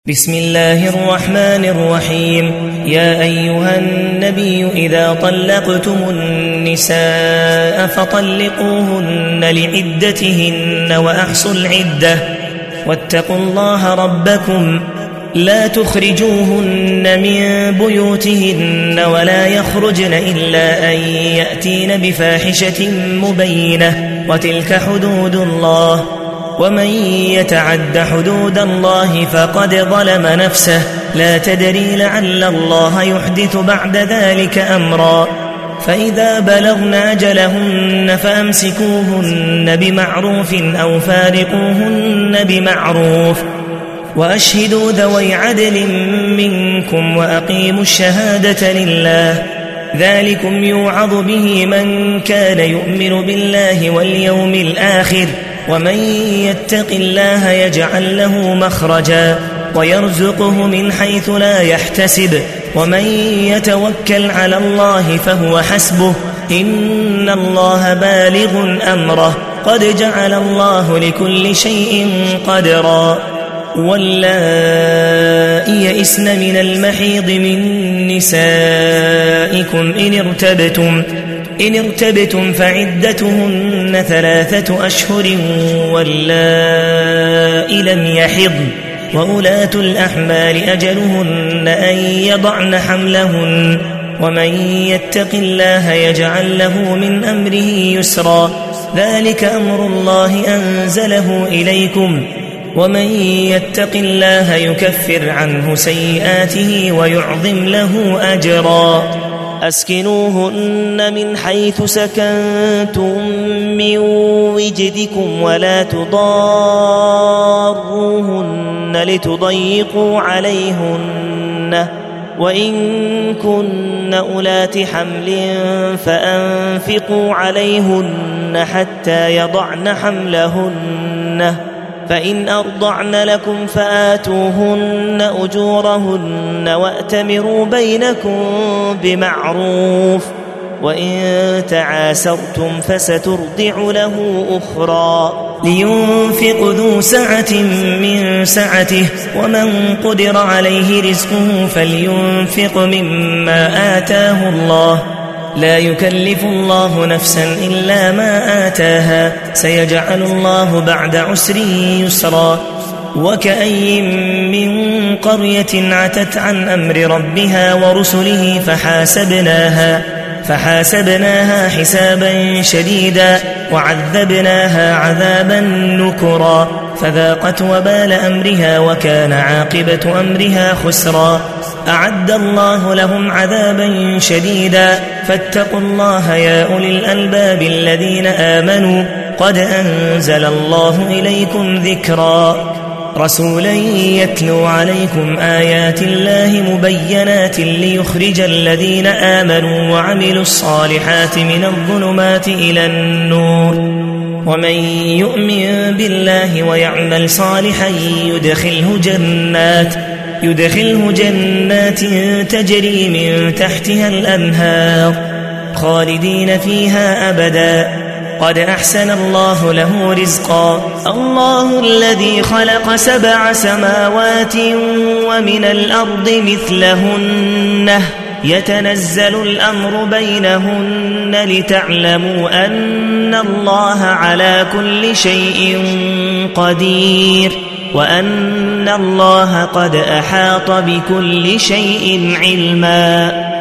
بسم الله الرحمن الرحيم. يا أيها النبي إذا طلقتم النساء فطلقوهن لعدتهن وأحصوا العدة واتقوا الله ربكم لا تخرجوهن من بيوتهن ولا يخرجن إلا أن يأتين بفاحشة مبينة وتلك حدود الله ومن يتعد حدود الله فقد ظلم نفسه لا تدري لعل الله يحدث بعد ذلك أمرا فإذا بلغن أجلهن فأمسكوهن بمعروف أو فارقوهن بمعروف وأشهدوا ذوي عدل منكم وأقيموا الشهادة لله ذلكم يوعظ به من كان يؤمن بالله واليوم الآخر ومن يتق الله يجعل له مخرجا ويرزقه من حيث لا يحتسب ومن يتوكل على الله فهو حسبه إن الله بالغ أمره قد جعل الله لكل شيء قدرا واللائي يئسن من المحيض من نسائكم إن ارتبتم فعدتهن 3 أشهر واللائي لم يحضن وأولاة الأحمال أجلهن أن يضعن حملهن ومن يتق الله يجعل له من أمره يسرا ذلك أمر الله أنزله إليكم ومن يتق الله يكفر عنه سيئاته ويعظم له أجرا أسكنوهن من حيث سكنتم من وجدكم ولا تضاروهن لتضيقوا عليهن وإن كن أولات حمل فأنفقوا عليهن حتى يضعن حملهن فإن أرضعن لكم فآتوهن أجورهن وأتمروا بينكم بمعروف وإن تعاسرتم فسترضع له أخرى لينفق ذو سعة من سعته ومن قدر عليه رزقه فلينفق مما آتاه الله لا يكلف الله نفسا إلا ما آتاها سيجعل الله بعد عسر يسرا وكأي من قرية عتت عن أمر ربها ورسله فحاسبناها حسابا شديدا وعذبناها عذابا نكرا فذاقت وبال أمرها وكان عاقبة أمرها خسرا أعد الله لهم عذابا شديدا فاتقوا الله يا أولي الألباب الذين آمنوا قد أنزل الله إليكم ذكرا رسولا يتلو عليكم آيات الله مبينات ليخرج الذين آمنوا وعملوا الصالحات من الظلمات إلى النور ومن يؤمن بالله ويعمل صالحا يدخله جنات تجري من تحتها الأنهار خالدين فيها أبدا قد أحسن الله له رزقا الله الذي خلق 7 سماوات ومن الأرض مثلهن يتنزل الأمر بينهن لتعلموا أن الله على كل شيء قدير وأن الله قد أحاط بكل شيء علما